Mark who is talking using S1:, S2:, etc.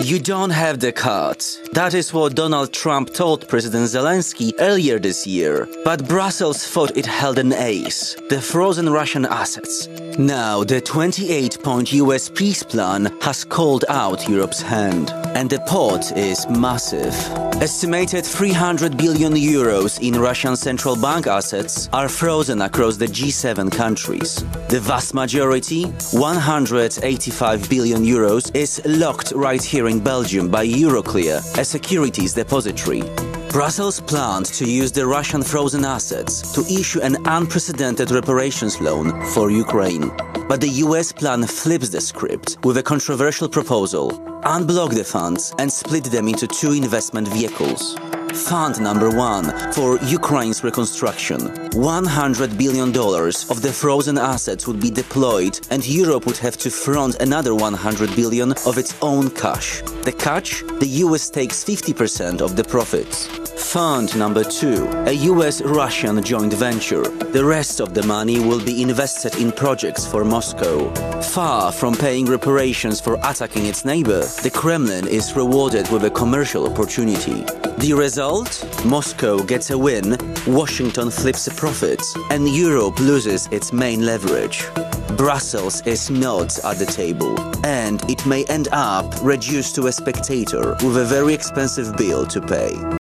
S1: You don't have the cards. That is what Donald Trump told President Zelensky earlier this year. But Brussels thought it held an ace: the frozen Russian assets. Now, the 28-point US peace plan has called out Europe's hand. And the pot is massive. Estimated 300 billion euros in Russian central bank assets are frozen across the G7 countries. The vast majority, 185 billion euros, is locked right here in Belgium by Euroclear, a securities depository. Brussels planned to use the Russian frozen assets to issue an unprecedented reparations loan for Ukraine. But the US plan flips the script with a controversial proposal: unblock the funds and split them into two investment vehicles. Fund number one for Ukraine's reconstruction. $100 billion of the frozen assets would be deployed, and Europe would have to front another $100 billion of its own cash. The catch? The US takes 50% of the profits. Fund number two, a US-Russian joint venture. The rest of the money will be invested in projects for Moscow. Far from paying reparations for attacking its neighbor, the Kremlin is rewarded with a commercial opportunity. The result? Moscow gets a win, Washington flips the profits, and Europe loses its main leverage. Brussels is not at the table, and it may end up reduced to a spectator with a very expensive bill to pay.